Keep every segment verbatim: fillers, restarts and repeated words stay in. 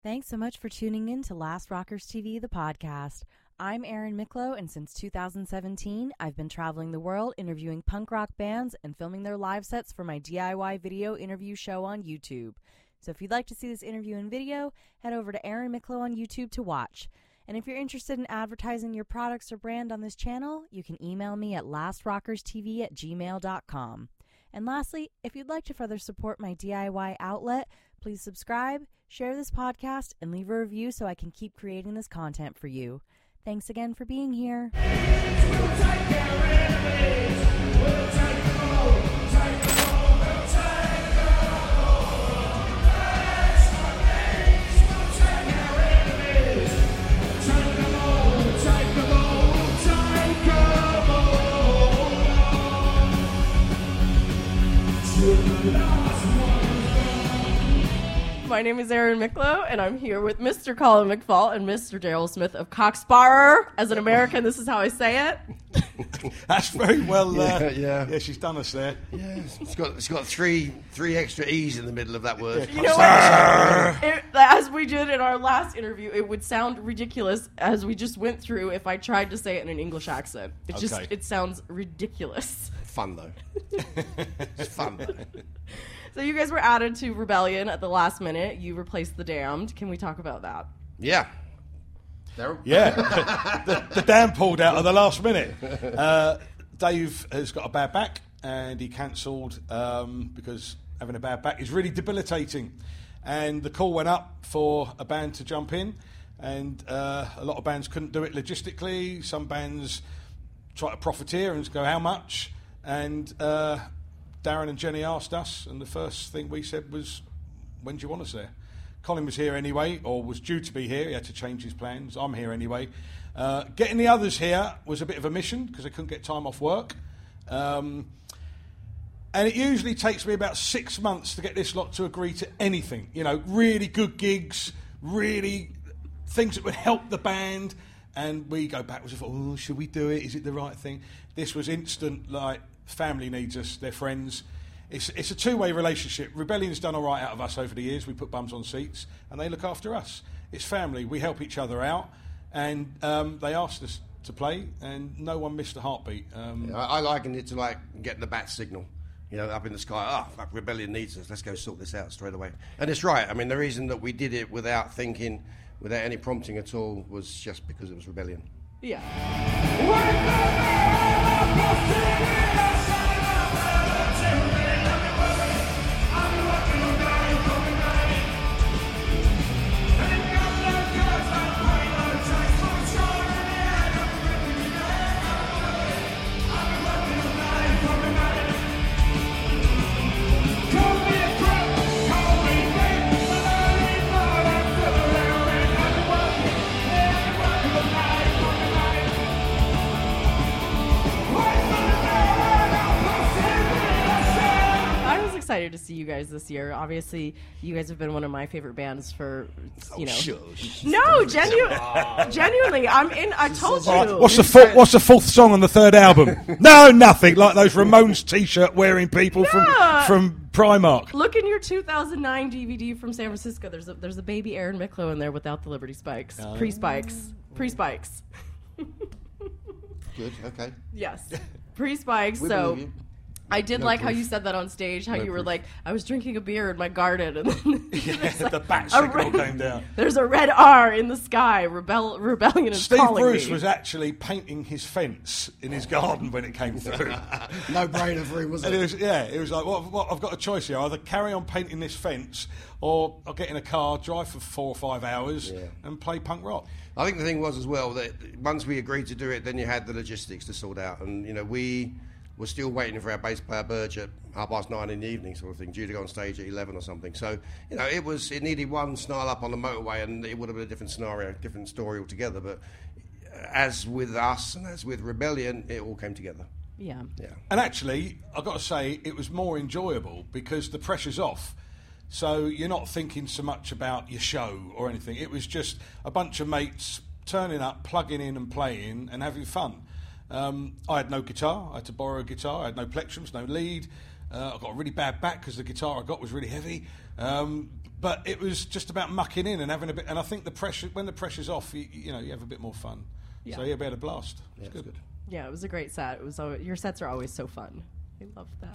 Thanks so much for tuning in to Last Rockers T V, the podcast. I'm Erin Miklo, and since two thousand seventeen, I've been traveling the world interviewing punk rock bands and filming their live sets for my D I Y video interview show on YouTube. So if you'd like to see this interview in video, head over to Erin Miklo on YouTube to watch. And if you're interested in advertising your products or brand on this channel, you can email me at lastrockerstv at gmail dot com. And lastly, if you'd like to further support my D I Y outlet, please subscribe, share this podcast, and leave a review so I can keep creating this content for you. Thanks again for being here. My name is Erin Miklo, and I'm here with Mister Colin McFall and Mister Daryl Smith of Coxsparer. As an American, this is how I say it. That's very well. Uh, yeah, yeah, yeah. She's done us there. Yeah, it's got it's got three three extra e's in the middle of that word. You know what? It, as we did in our last interview, it would sound ridiculous as we just went through if I tried to say it in an English accent. It just Okay. it sounds ridiculous. Fun though. It's fun though. So you guys were added to Rebellion at the last minute. You replaced the Damned. Can we talk about that? Yeah. Daryl? Yeah, the, the dam pulled out at the last minute. Uh, Dave has got a bad back, and he cancelled um, because having a bad back is really debilitating. And the call went up for a band to jump in, and uh, a lot of bands couldn't do it logistically. Some bands try to profiteer and go, how much? And uh, Darren and Jenny asked us, and the first thing we said was, when do you want us there? Colin was here anyway, or was due to be here. He had to change his plans. I'm here anyway. Uh, getting the others here was a bit of a mission because they couldn't get time off work. Um, and it usually takes me about six months to get this lot to agree to anything. You know, really good gigs, really things that would help the band. And we go backwards and thought, oh, should we do it? Is it the right thing? This was instant, like, family needs us, they're friends. It's, it's a two-way relationship. Rebellion's done all right out of us over the years. We put bums on seats, and they look after us. It's family. We help each other out, and um, they asked us to play, and no one missed a heartbeat. Um, Yeah, I, I liken it to like getting the bat signal, you know, up in the sky. Oh, fuck, Rebellion needs us. Let's go sort this out straight away. And it's right. I mean, the reason that we did it without thinking, without any prompting at all, was just because it was Rebellion. Yeah. Excited to see you guys this year. Obviously, you guys have been one of my favorite bands for, you know. Oh, shush. No, genu- genuinely, I'm in. I told you. Right, what's the fo- what's the fourth song on the third album? No, nothing. Like those Ramones T-shirt wearing people Yeah. from from Primark. Look in your two thousand nine D V D from San Francisco. There's a there's a baby Erin Miklo in there without the Liberty spikes, Oh. pre-spikes, pre-spikes. Good, okay. Yes, pre-spikes. We So. believe you. I did No like how proof. you said that on stage, how No you were proof. like, I was drinking a beer in my garden, and then Yeah, there's like the bat a signal red- came down. There's a red R in the sky. Rebel- rebellion is Steve calling Bruce me. was actually painting his fence in his garden when it came through. No brainer for him, was And it? it was, yeah, it was like, what, what, I've got a choice here. Either carry on painting this fence or I'll get in a car, drive for four or five hours Yeah. and play punk rock. I think the thing was as well that once we agreed to do it, then you had the logistics to sort out. And, you know, we were still waiting for our bass player Burge at half past nine in the evening, sort of thing, due to go on stage at eleven or something. So, you know, it was it needed one snarl up on the motorway, and it would have been a different scenario, different story altogether. But as with us and as with Rebellion, it all came together. Yeah. Yeah. And actually, I've got to say, it was more enjoyable because the pressure's off. So you're not thinking so much about your show or anything. It was just a bunch of mates turning up, plugging in and playing and having fun. Um, I had no guitar. I had to borrow a guitar. I had no plectrums, no lead. Uh, I got a really bad back because the guitar I got was really heavy. Um, but it was just about mucking in and having a bit. And I think the pressure, when the pressure's off, you, you know, you have a bit more fun. Yeah. So yeah, we had a blast. It was Yeah, good. good. Yeah, it was a great set. It was al- your sets are always so fun. I love that.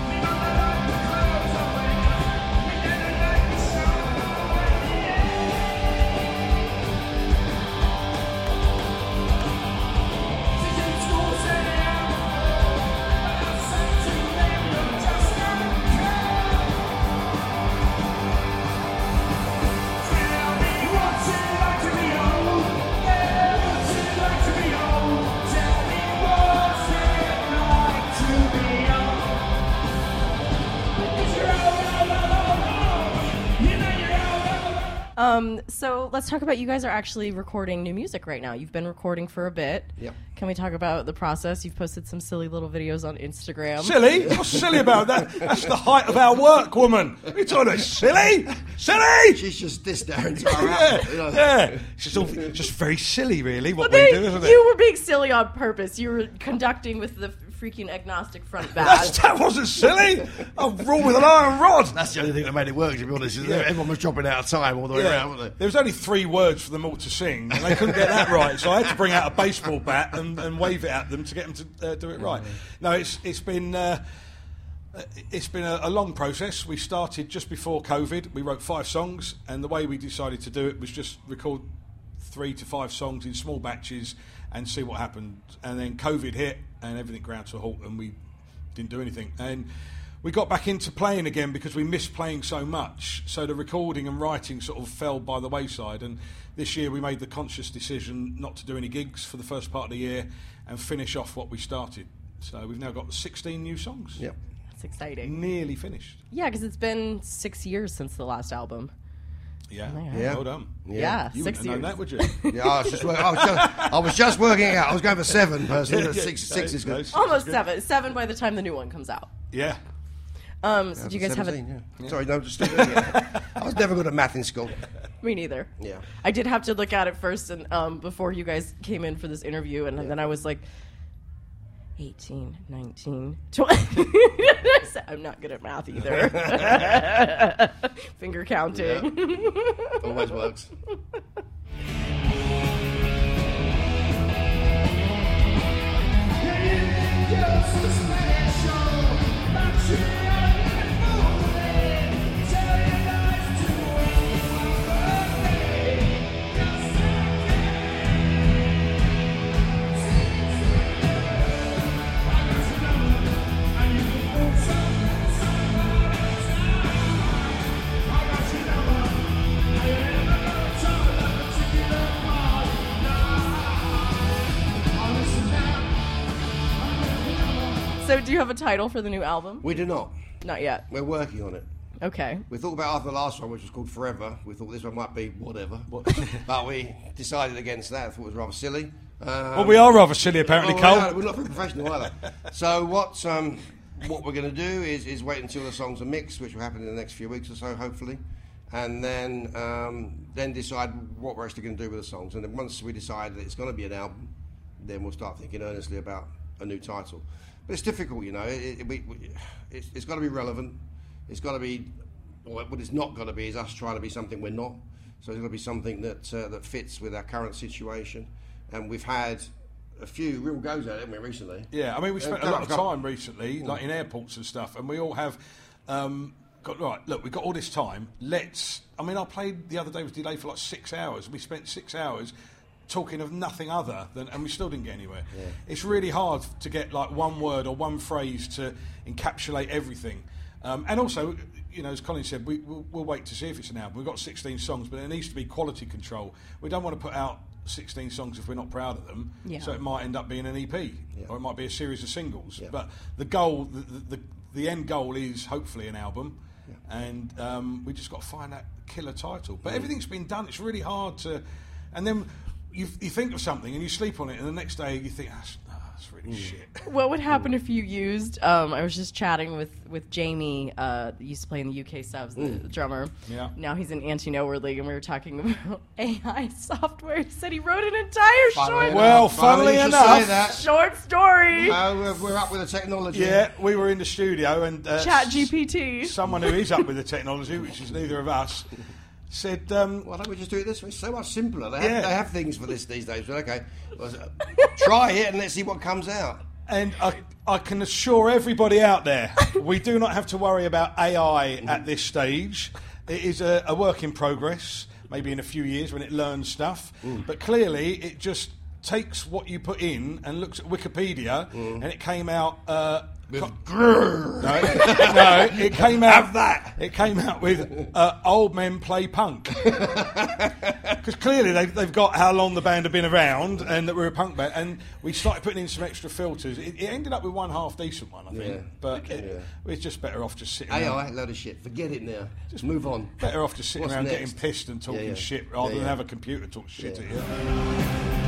Um, so let's talk about, you guys are actually recording new music right now. You've been recording for a bit. Yep. Can we talk about the process? You've posted some silly little videos on Instagram. Silly? What's silly about that? That's the height of our work, woman. What are you talking about? Silly? Silly? She's just dissed our entire Yeah, outfit, you know. yeah. It's just, all, just very silly, really, what But we they, do, isn't it? you were being silly on purpose. You were conducting with the freaking agnostic front That's, badge. that wasn't silly. I rule with an iron rod. That's the only thing that made it work, to be honest. Is that everyone was dropping out of time all the way Yeah. around, wasn't There was only three words for them all to sing, and they couldn't get that right. So I had to bring out a baseball bat and, and wave it at them to get them to uh, do it right. No, it's it's been uh, it's been a, a long process. We started just before COVID. We wrote five songs, and the way we decided to do it was just record three to five songs in small batches and see what happened. And then COVID hit, and everything ground to a halt, and we didn't do anything. And we got back into playing again because we missed playing so much. So the recording and writing sort of fell by the wayside. And this year we made the conscious decision not to do any gigs for the first part of the year and finish off what we started. So we've now got sixteen new songs. Yep. That's exciting. Nearly finished. Yeah, because it's been six years since the last album. Yeah. Yeah. Well done. Yeah, You six wouldn't have known years. that, would you? Yeah, I was just, work- I was just, I was just working it out. I was going for seven, personally. but Six, six is good. Almost seven. Seven by the time the new one comes out. Yeah. Um, so do you guys have a... seventeen, yeah. Sorry, no, just still doing it. I was never good at math in school. Me neither. Yeah. I did have to look at it first, and um, before you guys came in for this interview, and then I was like, eighteen, nineteen, twenty. I'm not good at math either. Finger counting. Yeah. Always works. So do you have a title for the new album? We do not. Not yet. We're working on it. Okay. We thought about after the last one, which was called Forever. We thought this one might be whatever. But we decided against that. I thought it was rather silly. Um, Well, we are rather silly, apparently, Oh, Cole. yeah, we're not very professional either. So what um, what we're going to do is, is wait until the songs are mixed, which will happen in the next few weeks or so, hopefully, and then um, then decide what we're actually going to do with the songs. And then once we decide that it's going to be an album, then we'll start thinking earnestly about a new title. But it's difficult, you know. It, it, we, we, it's, it's got to be relevant. It's got to be. Or what it's not going to be is us trying to be something we're not. So it's got to be something that uh, that fits with our current situation. And we've had a few real goes at it, haven't we, recently? Yeah, I mean, we spent a Uh, lot of couple- time recently, like in airports and stuff, and we all have um, got, right, look, we've got all this time, let's, I mean, I played the other day, was delayed for like six hours, we spent six hours talking of nothing other than, and we still didn't get anywhere. Yeah. It's really hard to get like one word or one phrase to encapsulate everything. Um, and also, you know, as Colin said, we, we'll, we'll wait to see if it's an album. We've got sixteen songs, but there needs to be quality control. We don't want to put out sixteen songs if we're not proud of them. Yeah. So it might end up being an E P, Yeah. or it might be a series of singles. Yeah. But the goal, the, the, the, the end goal is hopefully an album, Yeah. and um, we just got to find that killer title. But everything's been done. It's really hard to, and then you, you think of something and you sleep on it, and the next day you think, ah, That's really shit. What would happen if you used? Um, I was just chatting with with Jamie. Uh, that used to play in the U K subs, the, the drummer. Yeah. Now he's in Anti-Nowhere League, and we were talking about A I software. He said he wrote an entire Funnily short, Well, enough, funny funnily you should enough- say that. short story. Uh, we're, we're up with the technology. Yeah, we were in the studio and uh, Chat G P T. someone who is up with the technology, which is neither of us, said, um, Why don't we just do it this way? It's so much simpler. They have, Yeah. they have things for this these days. But okay, well, uh, try it and let's see what comes out. and I, I can assure everybody out there, we do not have to worry about A I at this stage. It is a, a work in progress, maybe in a few years when it learns stuff. But clearly, it just takes what you put in and looks at Wikipedia, and it came out. Uh, co- no, no, it came out. Have that. It came out with uh, old men play punk. Because clearly they've, they've got how long the band have been around and that we're a punk band. And we started putting in some extra filters. It, it ended up with one half decent one, I think. Yeah. But it, Yeah. we're just better off just sitting A around. I, load of shit. Forget it now. Just move on. Better off just sitting What's around next? getting pissed and talking Yeah, yeah. shit rather Yeah, than yeah. have a computer talk shit Yeah. at you.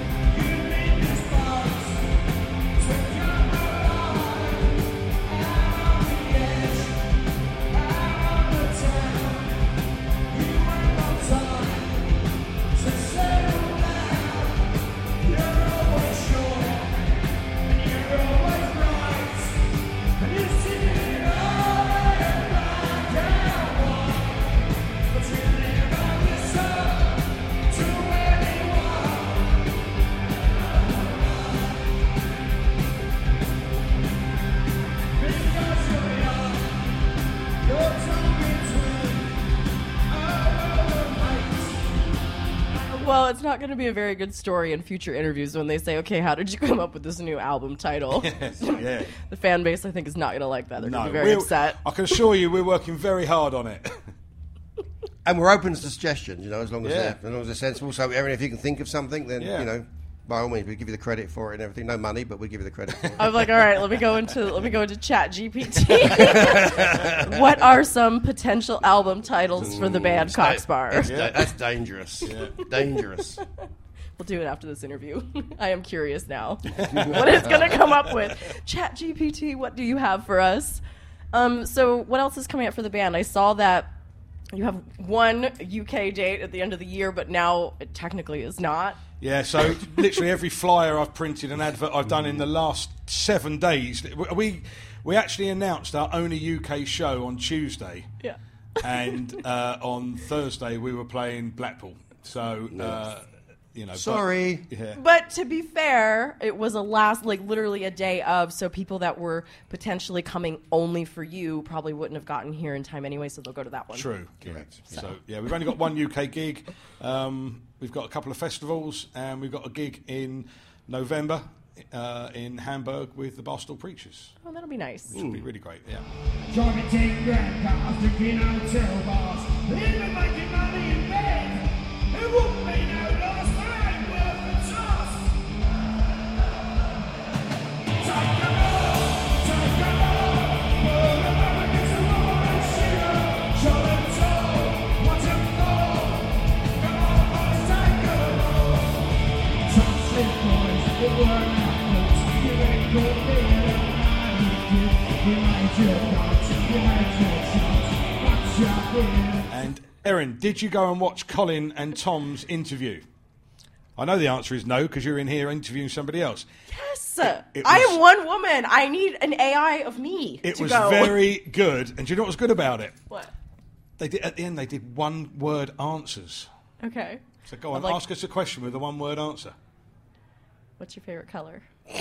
Well, it's not going to be a very good story in future interviews when they say, "Okay, how did you come up with this new album title?" Yeah. The fan base, I think, is not going to like that. They're going No, to be very we're- upset. I can assure you we're working very hard on it. And we're open to suggestions, you know, as long as Yeah. they're, as long as they're sensible. So, Erin, if you can think of something, then, Yeah. you know, by all means, we give you the credit for it and everything. No money, but we give you the credit for it. I'm like, all right, let me go into let me go into Chat G P T. What are some potential album titles for the band Coxbar? That's, da- that's dangerous. Dangerous. We'll do it after this interview. I am curious now what it's going to come up with. Chat G P T, what do you have for us? Um, so what else is coming up for the band? I saw that you have one U K date at the end of the year, but now it technically is not. Yeah, so literally every flyer I've printed and advert I've done in the last seven days, we we actually announced our only U K show on Tuesday, Yeah. and uh, on Thursday we were playing Blackpool. So, uh, you know, but- Sorry. yeah. But to be fair, it was a last, like literally a day of, so people that were potentially coming only for you probably wouldn't have gotten here in time anyway, so they'll go to that one. True. Correct. So yeah, we've only got one U K gig. Um, we've got a couple of festivals, and we've got a gig in November uh, in Hamburg with the Barstool Preachers, Oh, that'll be nice. which will be really great. Yeah. Driving ten grand cars, drinking hotel bars, even making money in bed. It won't be no last time worth the toss. Take them all, take them all. Put them up against the wall and shoot them. Show them all, watch them fall. Come on, boys, take them all. Top street boys, the word out folks. You ain't gonna be it. You made your thoughts, you made your shots. Watch your will. And Erin, did you go and watch Colin and Tom's interview? I know the answer is no because you're in here interviewing somebody else. Yes! it I was- am one woman. I need an A I of me It to was go. very good, and do you know what was good about it? What? They did at the end. They did one-word answers. Okay. So go on, I'd like- ask us a question with a one-word answer. What's your favorite color?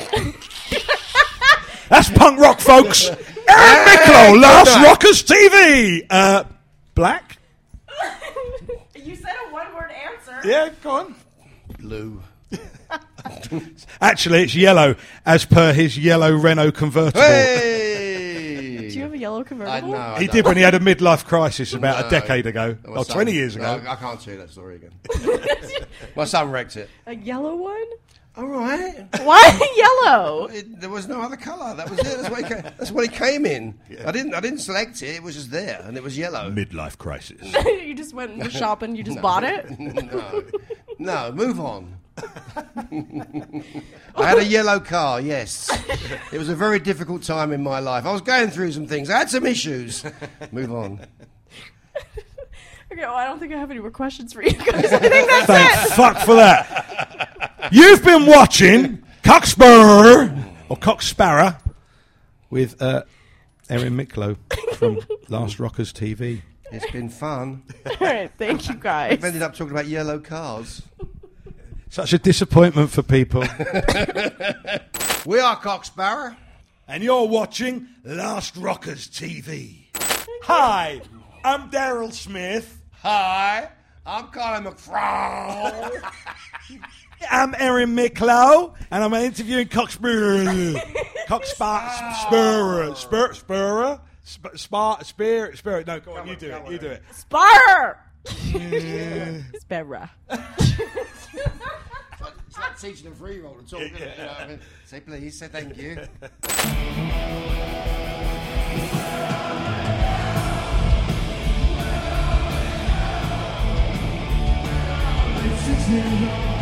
That's punk rock, folks. Erin Micklow, Last Rockers T V. Uh, black? You said a one-word answer. Yeah, go on. Blue. Actually, it's yellow, as per his yellow Renault convertible. Hey! Do you have a yellow I convertible? know. I He don't- did when he had a midlife crisis about No. a decade ago, My or son- twenty years ago. No, I can't tell you that story again. My son wrecked it. A yellow one? All right. Why yellow? It, there was no other colour. That was it. That's what he came, that's what he came in. I didn't. I didn't select it. It was just there, and it was yellow. Midlife crisis. You just went in the shop and you just bought it? no, no. Move on. I had a yellow car, yes. It was a very difficult time in my life. I was going through some things. I had some issues. Move on. Okay, well, I don't think I have any more questions for you guys. I think that's Thank it. fuck for that. You've been watching Cockspur or Cocksparrow with uh, Erin Miklo from Last Rockers T V. It's been fun. All right, thank you guys. I've ended up talking about yellow cars. Such a disappointment for people. We are Cocksparrow. And you're watching Last Rockers T V. Hi, I'm Daryl Smith. Hi, I'm Colin McFraw. I'm Erin Miklo, and I'm interviewing Cockspur. Cockspur. Spur. Spur. Spur. Spar. Spirit. Spirit. No, go on, you do it. You do it. Spar! Sparrow. It's like teaching a three-year-old to talk, isn't it? You know what I mean? Say please, say thank you. Six years old.